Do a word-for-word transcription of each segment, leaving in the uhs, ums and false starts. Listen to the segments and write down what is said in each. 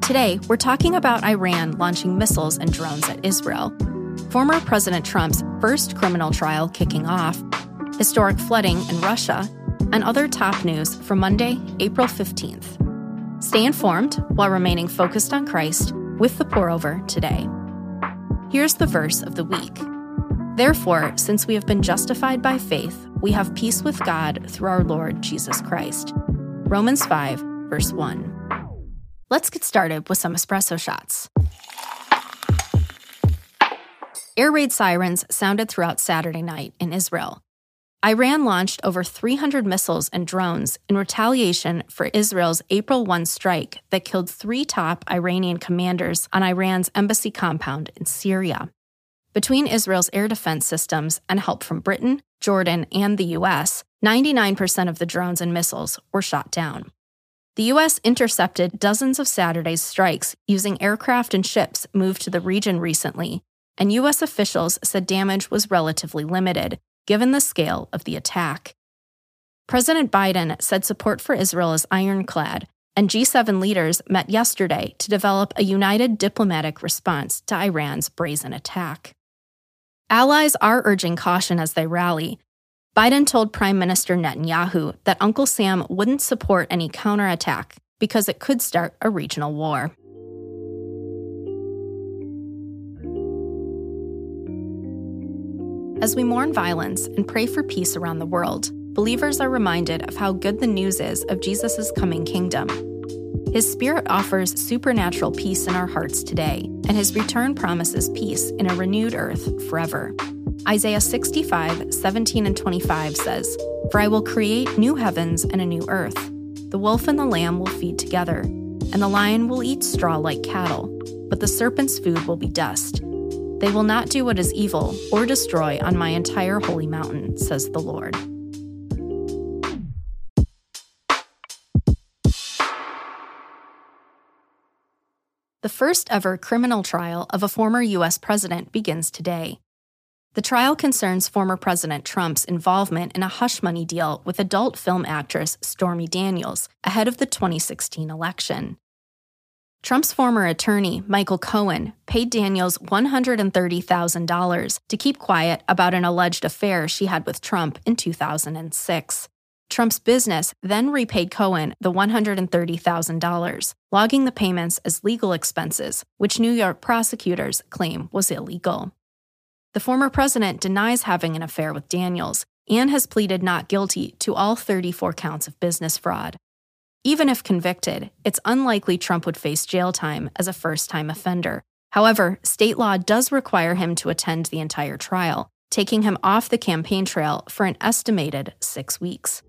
Today, we're talking about Iran launching missiles and drones at Israel, former President Trump's first criminal trial kicking off, historic flooding in Russia, and other top news for Monday, April fifteenth. Stay informed while remaining focused on Christ with the pour-over today. Here's the verse of the week. Therefore, since we have been justified by faith, we have peace with God through our Lord Jesus Christ. Romans five, verse one. Let's get started with some espresso shots. Air raid sirens sounded throughout Saturday night in Israel. Iran launched over three hundred missiles and drones in retaliation for Israel's April first strike that killed three top Iranian commanders on Iran's embassy compound in Syria. Between Israel's air defense systems and help from Britain, Jordan, and the U S, ninety-nine percent of the drones and missiles were shot down. The U S intercepted dozens of Saturday's strikes using aircraft and ships moved to the region recently, and U S officials said damage was relatively limited, given the scale of the attack. President Biden said support for Israel is ironclad, and G seven leaders met yesterday to develop a united diplomatic response to Iran's brazen attack. Allies are urging caution as they rally. Biden told Prime Minister Netanyahu that Uncle Sam wouldn't support any counterattack because it could start a regional war. As we mourn violence and pray for peace around the world, believers are reminded of how good the news is of Jesus' coming kingdom. His Spirit offers supernatural peace in our hearts today, and His return promises peace in a renewed earth forever. Isaiah sixty-five, seventeen and twenty-five says, "For I will create new heavens and a new earth. The wolf and the lamb will feed together, and the lion will eat straw like cattle, but the serpent's food will be dust. They will not do what is evil or destroy on my entire holy mountain, says the Lord." The first ever criminal trial of a former U S president begins today. The trial concerns former President Trump's involvement in a hush money deal with adult film actress Stormy Daniels ahead of the twenty sixteen election. Trump's former attorney, Michael Cohen, paid Daniels one hundred thirty thousand dollars to keep quiet about an alleged affair she had with Trump in two thousand six. Trump's business then repaid Cohen the one hundred thirty thousand dollars, logging the payments as legal expenses, which New York prosecutors claim was illegal. The former president denies having an affair with Daniels and has pleaded not guilty to all thirty-four counts of business fraud. Even if convicted, it's unlikely Trump would face jail time as a first-time offender. However, state law does require him to attend the entire trial, taking him off the campaign trail for an estimated six weeks.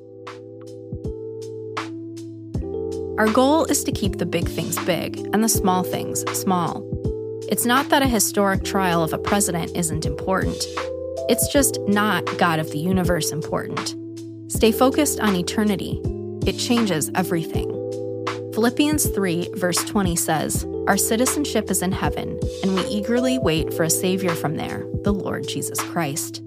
Our goal is to keep the big things big and the small things small. It's not that a historic trial of a president isn't important. It's just not God of the universe important. Stay focused on eternity. It changes everything. Philippians three, verse twenty says, "Our citizenship is in heaven, and we eagerly wait for a Savior from there, the Lord Jesus Christ."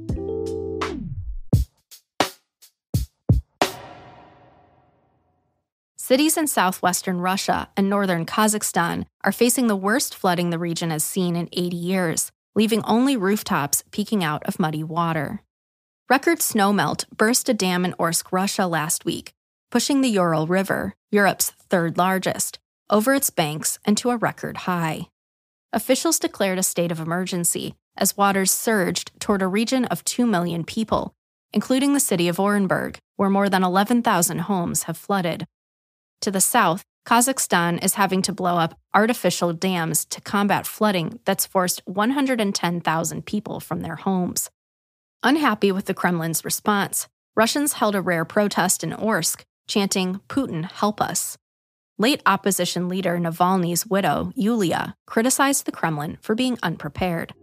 Cities in southwestern Russia and northern Kazakhstan are facing the worst flooding the region has seen in eighty years, leaving only rooftops peeking out of muddy water. Record snowmelt burst a dam in Orsk, Russia last week, pushing the Ural River, Europe's third largest, over its banks and to a record high. Officials declared a state of emergency as waters surged toward a region of two million people, including the city of Orenburg, where more than eleven thousand homes have flooded. To the south, Kazakhstan is having to blow up artificial dams to combat flooding that's forced one hundred ten thousand people from their homes. Unhappy with the Kremlin's response, Russians held a rare protest in Orsk, chanting, "Putin, help us." Late opposition leader Navalny's widow, Yulia, criticized the Kremlin for being unprepared.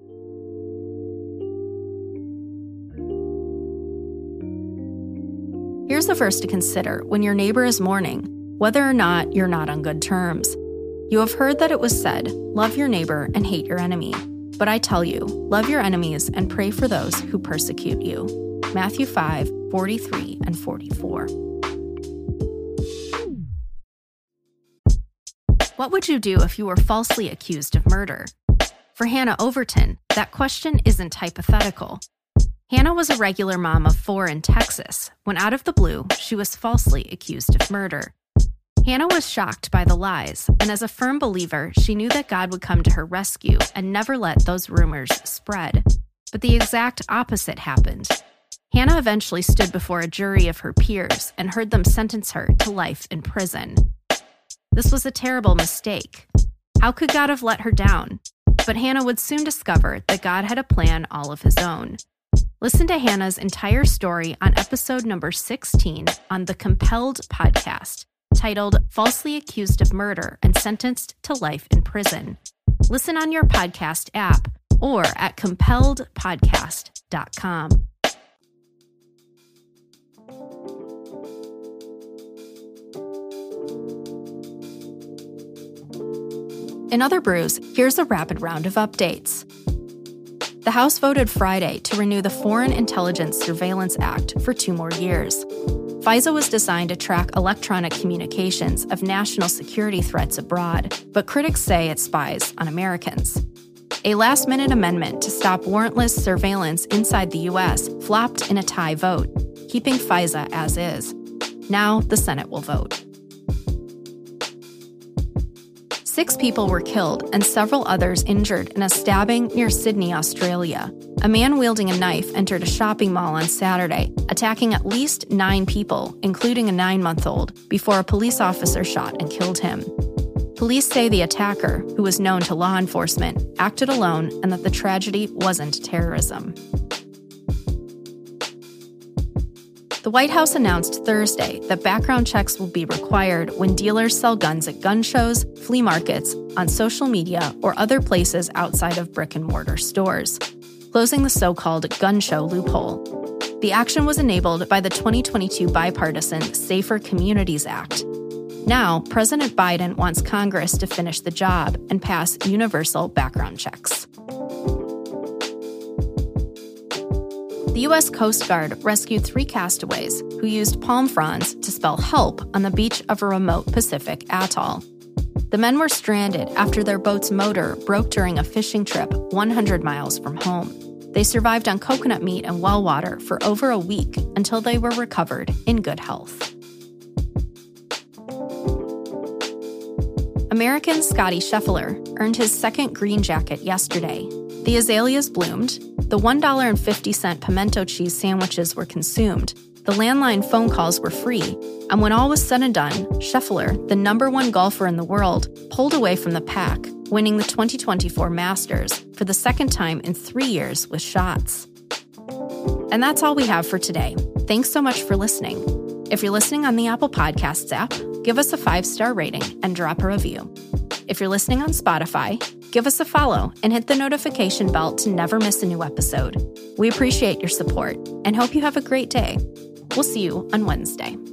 Here's a verse to consider when your neighbor is mourning, whether or not you're not on good terms. You have heard that it was said, "Love your neighbor and hate your enemy." But I tell you, love your enemies and pray for those who persecute you. Matthew five, forty-three and forty-four. What would you do if you were falsely accused of murder? For Hannah Overton, that question isn't hypothetical. Hannah was a regular mom of four in Texas when, out of the blue, she was falsely accused of murder. Hannah was shocked by the lies, and as a firm believer, she knew that God would come to her rescue and never let those rumors spread. But the exact opposite happened. Hannah eventually stood before a jury of her peers and heard them sentence her to life in prison. This was a terrible mistake. How could God have let her down? But Hannah would soon discover that God had a plan all of his own. Listen to Hannah's entire story on episode number sixteen on the Compelled podcast, titled Falsely Accused of Murder and Sentenced to Life in Prison. Listen on your podcast app or at compelled podcast dot com. In other brews, here's a rapid round of updates. The House voted Friday to renew the Foreign Intelligence Surveillance Act for two more years. FISA was designed to track electronic communications of national security threats abroad, but critics say it spies on Americans. A last-minute amendment to stop warrantless surveillance inside the U S flopped in a tie vote, keeping FISA as is. Now the Senate will vote. Six people were killed and several others injured in a stabbing near Sydney, Australia. A man wielding a knife entered a shopping mall on Saturday, attacking at least nine people, including a nine-month-old, before a police officer shot and killed him. Police say the attacker, who was known to law enforcement, acted alone and that the tragedy wasn't terrorism. The White House announced Thursday that background checks will be required when dealers sell guns at gun shows, flea markets, on social media, or other places outside of brick-and-mortar stores, closing the so-called gun show loophole. The action was enabled by the twenty twenty-two bipartisan Safer Communities Act. Now, President Biden wants Congress to finish the job and pass universal background checks. The U S Coast Guard rescued three castaways who used palm fronds to spell help on the beach of a remote Pacific atoll. The men were stranded after their boat's motor broke during a fishing trip one hundred miles from home. They survived on coconut meat and well water for over a week until they were recovered in good health. American Scotty Scheffler earned his second green jacket yesterday. The azaleas bloomed, the one dollar and fifty cent pimento cheese sandwiches were consumed, the landline phone calls were free, and when all was said and done, Scheffler, the number one golfer in the world, pulled away from the pack, winning the twenty twenty-four Masters for the second time in three years with shots. And that's all we have for today. Thanks so much for listening. If you're listening on the Apple Podcasts app, give us a five-star rating and drop a review. If you're listening on Spotify, give us a follow and hit the notification bell to never miss a new episode. We appreciate your support and hope you have a great day. We'll see you on Wednesday.